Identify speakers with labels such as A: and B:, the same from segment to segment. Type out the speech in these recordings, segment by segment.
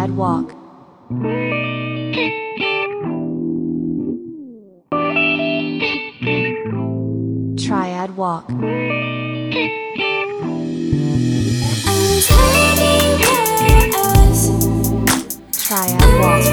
A: Triad walk. Triad walk. Triad walk.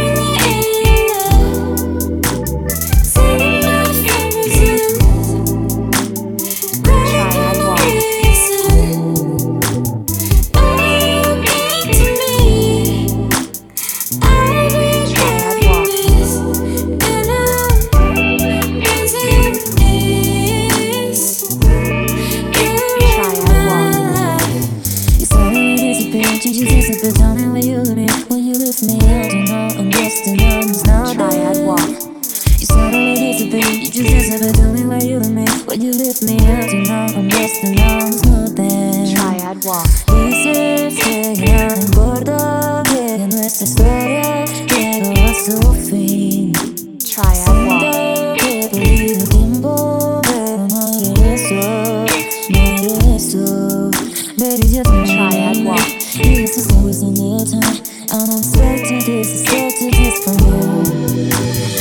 B: But tell me where you live, will you lift me? I don't know, I'm just a numb, not
A: Triad walk.
B: You said I would disappear, you just answered, but tell me where you live me, will you lift me? I don't know, I'm just a numb, not there.
A: Triad walk.
B: Dices que ya no importa, que nuestra historia llegó a su fin.
A: Triad walk.
B: Siento que he perdido tiempo, pero no hay regreso, no hay regreso. Baby, just
A: Triad walk.
B: This is always in real time. I'm expecting this, expecting this from you.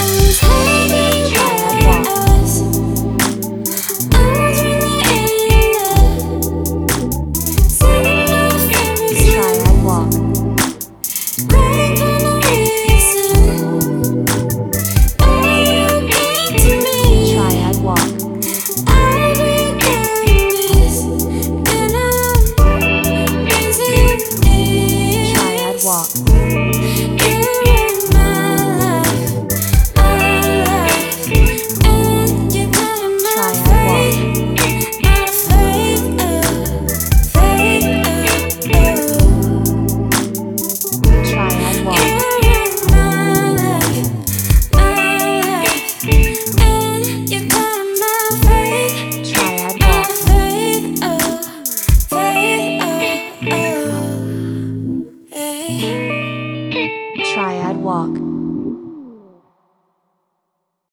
A: Triad walk. Triad walk. Triad walk. Triad walk. Triad walk. Triad walk. Triad walk.